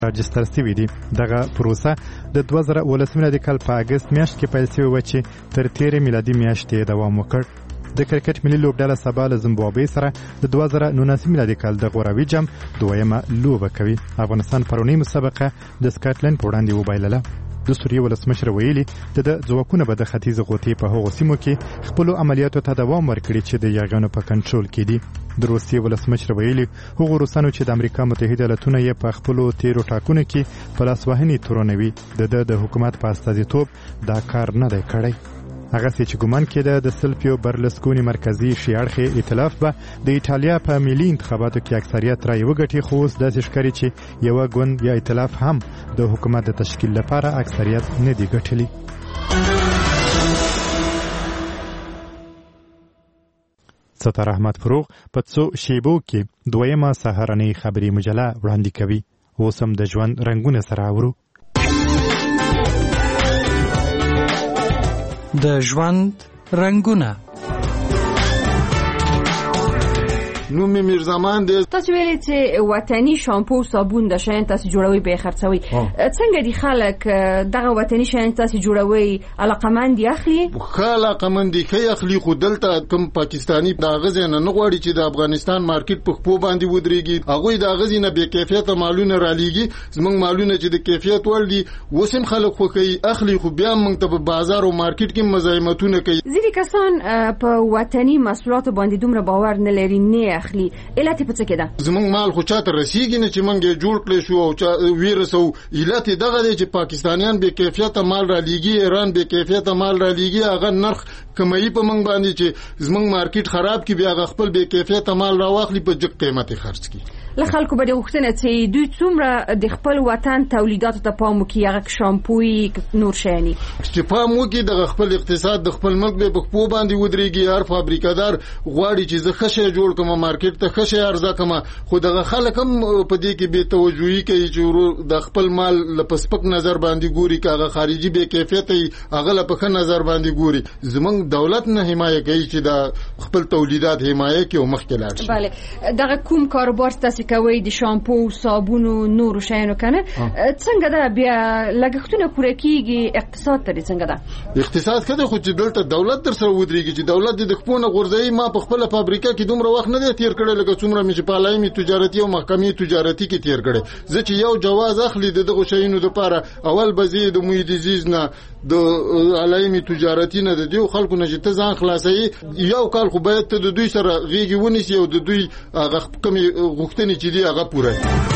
راجستر شوي دي. دغه پروسه د 2018 کال په اگست میاشت کې پیل شوې و چې تر 13 میلادي میاشتې دوام وکړ. د کرکټ ملي لوبډله سبا له زیمبابوې سره د 2019 میلادي کال د غوراوي جام دویمه لوبه کوي. افغانستان پرونی مسابقه د سکاټلند په وړاندې وبایلله. د سوریې ولسمشر ویلي د ځواکونو به د ختیځ غوطې په هغو سیمو کې خپلو عملیاتو ته دوام ورکړي چې د یاغیانو په کنټرول کې دي. د روسیې ولسمشر ویلي هغو روسانو چې د امریکا متحده ایالتونو یې په خپلو تیرو ټاکنو کې په لاسوهنې تورنوي د حکومت په استازیتوب دا کار نه دی کړی. هغه چې ګومان کېده د سلفیو برلسکونی مرکزی شیاړخې ائتلاف به د ایټالیا په ملي انتخاباتو کې اکثریت رای وګټي، خو اوس داسې ښکاري چې یو ګوند یا ائتلاف هم د حکومت د تشکیل لپاره اکثریت نه دی ګټلی. ستار احمد فروغ په څو شیبو کې دویمه سهارنۍ خبري مجله وړاندې کوي. اوس هم د ژوند رنګونه سره اورو. د ژوند رنګونه. نوم می میرزمان دی. تاسو ویلي چې وطني شامپو او صابون د شین تاسو جوړوي به خرڅوي. څنګه دي خلک دغه وطني شین تاسو جوړوي علاقمند دي اخلي؟ علاقمند دي کوي اخلي، خو دلته کوم پاکستانی د غزنه نه غواړي چې د افغانستان مارکیټ په خپل باندې ودرېږي. هغه د غزنه به کیفیت مالونه را لېږي. زمونږ مالونه چې د کیفیت ور دي وسم خلک خو کوي اخلي، خو بیا موږ ته په بازار او مارکیټ کې مزاحمتونه کوي. ځینې کسان په وطني محصولاتو باندې دومره باور نه لري، نه اخلي. علت په څه کې ده؟ زمونږ مال خو چاته رسیږي نه چې موږ یې جوړ کړی شو او ویرسو. علت دغه دی چې پاکستانیان به کیفیت مال را لېږي، ایران به کیفیت مال را لېږي، هغه نرخ کمایي په موږ باندې چې زمونږ مارکیټ خراب کی، بیا خپل به کیفیت مال را واخلي په جګ قیمت خرڅ کی. له خلکو به غوښتنه چې دوی څومره د خپل وطن تولیداتو ته پام وکړي، هغه شامپوي نور شیانی چې پام وکړي د خپل اقتصاد د خپل ملک به په خپل باندې ودرېږي. هر فابریکادار غواړي چې زه خشه جوړ کوم، مارکیټ ته خشه ارزه کوم، خو دغه خلک هم په دې کې بے توجهي کوي چې د خپل مال لپسپک نظر باندې ګوري، کاغه خارجي به کیفیت هغه لپخه نظر باندې ګوري. زمونږ دولت نه حمایت کوي چې د خپل تولیدات حمایت کوي او مخکې لاړ شي. بله، دغه کوم کاروبار تاسو کوي د شامپو او صابون او نور شیانو کنه څنګه دا بیا لګښتونه پوره کیږي؟ اقتصاد ته څنګه ده؟ اقتصاد کده خو چې دلته دولت در سره ودرېږي چې دولت د خپلونه غورځي. ما په خپل فابریکه کې دومره وخت نه دی تیر کړی لکه څومره مې چې په علایمي تجارتي او محکمې تجارتي کې تیر کړی. زه چې یو جواز اخلي دغه شیانو لپاره اول بزی د مویدیزیز نه د علایمي تجارتي نه د دیو خلکو نه چې ته ځان خلاصي یو کال خو باید ته د دوی سره غیږي ونیسي او د دوی هغه کمی غوښتنې چې دی هغه پوره.